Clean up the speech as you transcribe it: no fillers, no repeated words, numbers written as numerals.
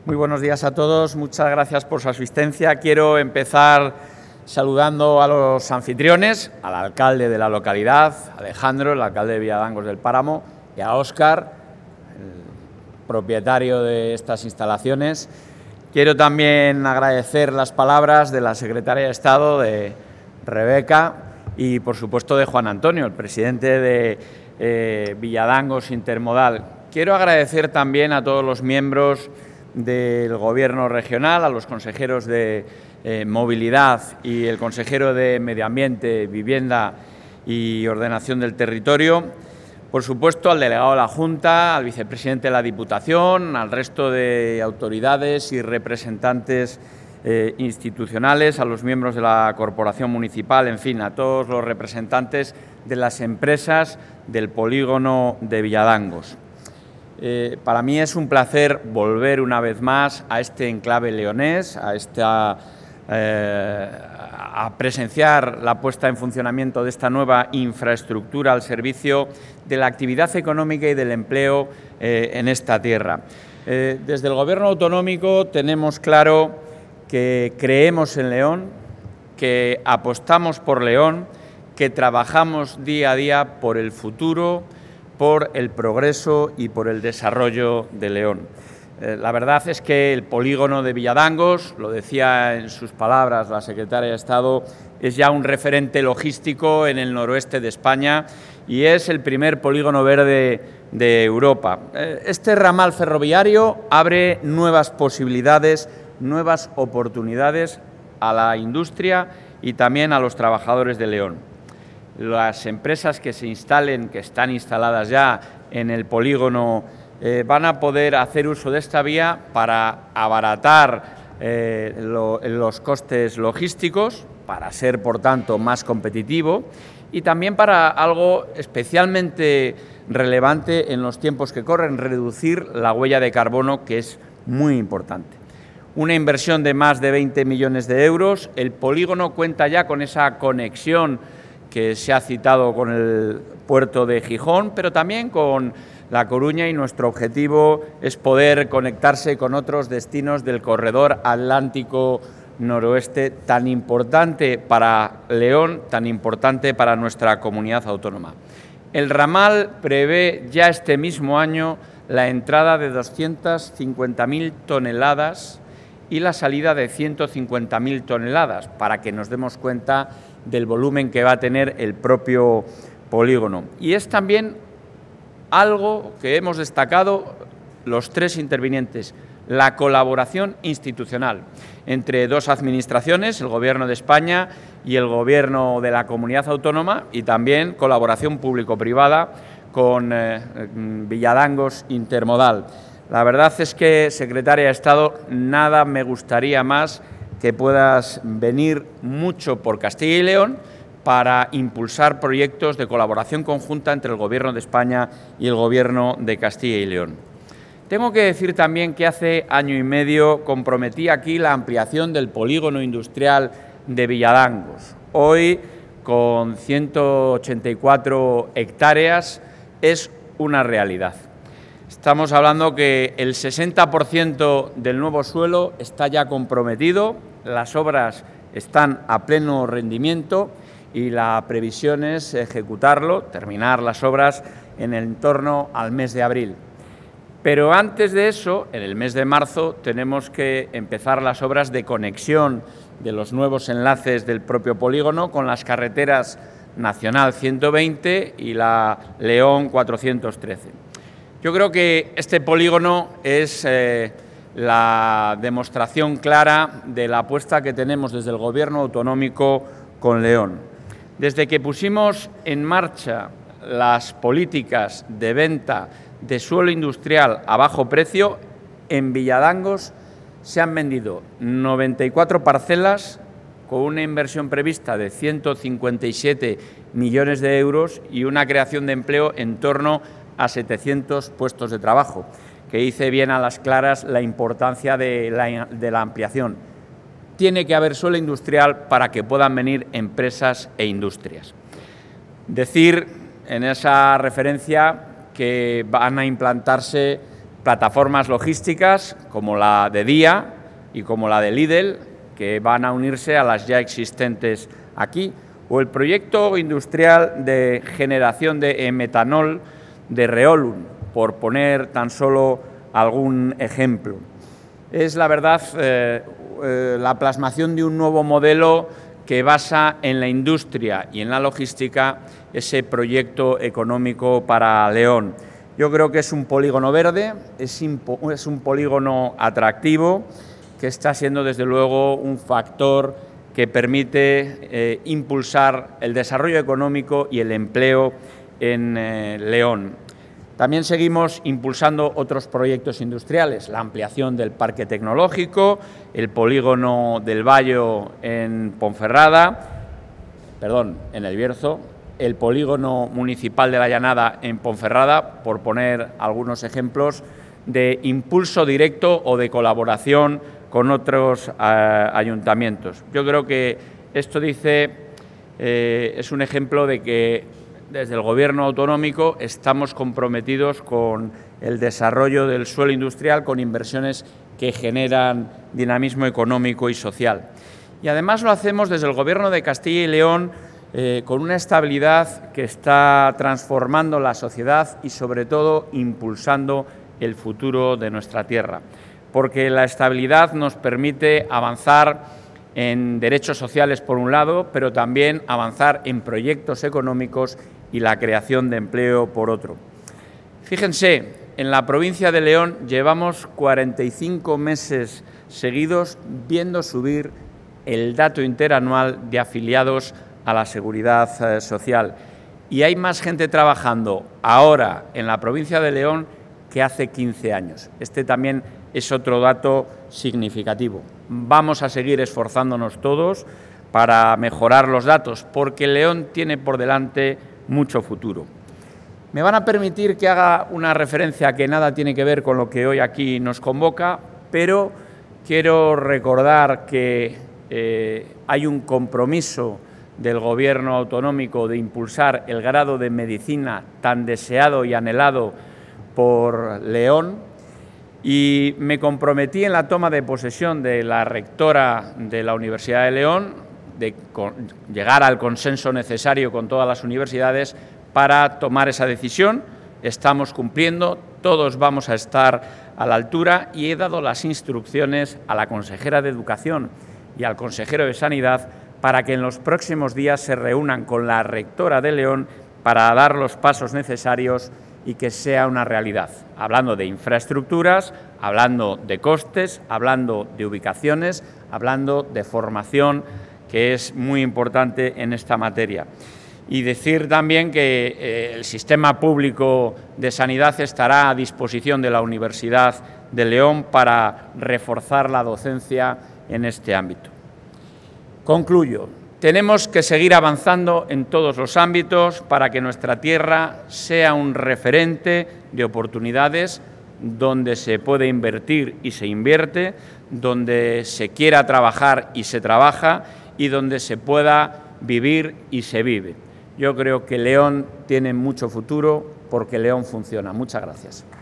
Muy buenos días a todos, muchas gracias por su asistencia. Quiero empezar saludando a los anfitriones, al alcalde de la localidad, Alejandro, el alcalde de Villadangos del Páramo, y a Óscar, el propietario de estas instalaciones. Quiero también agradecer las palabras de la secretaria de Estado, de Rebeca, y por supuesto de Juan Antonio, el presidente de Villadangos Intermodal. Quiero agradecer también a todos los miembros del Gobierno regional, a los consejeros de Movilidad y el consejero de Medio Ambiente, Vivienda y Ordenación del Territorio, por supuesto al delegado de la Junta, al vicepresidente de la Diputación, al resto de autoridades y representantes institucionales, a los miembros de la Corporación Municipal, en fin, a todos los representantes de las empresas del polígono de Villadangos. Para mí es un placer volver una vez más a este enclave leonés, a presenciar la puesta en funcionamiento de esta nueva infraestructura al servicio de la actividad económica y del empleo en esta tierra. Desde el Gobierno autonómico tenemos claro que creemos en León, que apostamos por León, que trabajamos día a día por el futuro, por el progreso y por el desarrollo de León. La verdad es que el polígono de Villadangos, lo decía en sus palabras la secretaria de Estado, es ya un referente logístico en el noroeste de España y es el primer polígono verde de Europa. Este ramal ferroviario abre nuevas posibilidades, nuevas oportunidades a la industria y también a los trabajadores de León. Las empresas que se instalen, que están instaladas ya en el polígono, van a poder hacer uso de esta vía para abaratar los costes logísticos, para ser, por tanto, más competitivo y también para algo especialmente relevante en los tiempos que corren, reducir la huella de carbono, que es muy importante. Una inversión de más de 20 millones de euros. El polígono cuenta ya con esa conexión que se ha citado con el puerto de Gijón, pero también con La Coruña, y nuestro objetivo es poder conectarse con otros destinos del corredor atlántico noroeste, tan importante para León, tan importante para nuestra comunidad autónoma. El ramal prevé ya este mismo año la entrada de 250.000 toneladas y la salida de 150.000 toneladas, para que nos demos cuenta del volumen que va a tener el propio polígono. Y es también algo que hemos destacado los tres intervinientes, la colaboración institucional entre dos administraciones, el Gobierno de España y el Gobierno de la Comunidad Autónoma, y también colaboración público-privada con Villadangos Intermodal. La verdad es que, secretaria de Estado, nada me gustaría más que puedas venir mucho por Castilla y León para impulsar proyectos de colaboración conjunta entre el Gobierno de España y el Gobierno de Castilla y León. Tengo que decir también que hace año y medio comprometí aquí la ampliación del polígono industrial de Villadangos. Hoy, con 184 hectáreas, es una realidad. Estamos hablando que el 60% del nuevo suelo está ya comprometido, las obras están a pleno rendimiento y la previsión es ejecutarlo, terminar las obras en torno al mes de abril. Pero antes de eso, en el mes de marzo, tenemos que empezar las obras de conexión de los nuevos enlaces del propio polígono con las carreteras Nacional 120 y la León 413. Yo creo que este polígono es la demostración clara de la apuesta que tenemos desde el Gobierno autonómico con León. Desde que pusimos en marcha las políticas de venta de suelo industrial a bajo precio, en Villadangos se han vendido 94 parcelas con una inversión prevista de 157 millones de euros y una creación de empleo en torno a 700 puestos de trabajo, que dice bien a las claras la importancia de la ampliación. Tiene que haber suelo industrial para que puedan venir empresas e industrias. Decir en esa referencia que van a implantarse plataformas logísticas como la de Día y como la de Lidl, que van a unirse a las ya existentes aquí, o el proyecto industrial de generación de metanol de Reolum, por poner tan solo algún ejemplo. Es, la verdad, la plasmación de un nuevo modelo que basa en la industria y en la logística ese proyecto económico para León. Yo creo que es un polígono verde, es un polígono atractivo, que está siendo, desde luego, un factor que permite impulsar el desarrollo económico y el empleo en León. También seguimos impulsando otros proyectos industriales, la ampliación del parque tecnológico, el polígono del Bayo en en El Bierzo, el polígono municipal de La Llanada en Ponferrada, por poner algunos ejemplos de impulso directo o de colaboración con otros ayuntamientos. Yo creo que esto es un ejemplo de que desde el Gobierno autonómico estamos comprometidos con el desarrollo del suelo industrial, con inversiones que generan dinamismo económico y social. Y además lo hacemos desde el Gobierno de Castilla y León con una estabilidad que está transformando la sociedad y, sobre todo, impulsando el futuro de nuestra tierra. Porque la estabilidad nos permite avanzar en derechos sociales, por un lado, pero también avanzar en proyectos económicos y la creación de empleo, por otro. Fíjense, en la provincia de León llevamos 45 meses seguidos viendo subir el dato interanual de afiliados a la Seguridad Social. Y hay más gente trabajando ahora en la provincia de León que hace 15 años. Este también es otro dato significativo. Vamos a seguir esforzándonos todos para mejorar los datos, porque León tiene por delante mucho futuro. Me van a permitir que haga una referencia que nada tiene que ver con lo que hoy aquí nos convoca, pero quiero recordar que hay un compromiso del Gobierno autonómico de impulsar el grado de medicina tan deseado y anhelado por León, y me comprometí en la toma de posesión de la rectora de la Universidad de León de llegar al consenso necesario con todas las universidades para tomar esa decisión. Estamos cumpliendo, todos vamos a estar a la altura, y he dado las instrucciones a la consejera de Educación y al consejero de Sanidad para que en los próximos días se reúnan con la rectora de León para dar los pasos necesarios y que sea una realidad, hablando de infraestructuras, hablando de costes, hablando de ubicaciones, hablando de formación, que es muy importante en esta materia. Y decir también que el sistema público de sanidad estará a disposición de la Universidad de León para reforzar la docencia en este ámbito. Concluyo. Tenemos que seguir avanzando en todos los ámbitos para que nuestra tierra sea un referente de oportunidades, donde se puede invertir y se invierte, donde se quiera trabajar y se trabaja, y donde se pueda vivir y se vive. Yo creo que León tiene mucho futuro porque León funciona. Muchas gracias.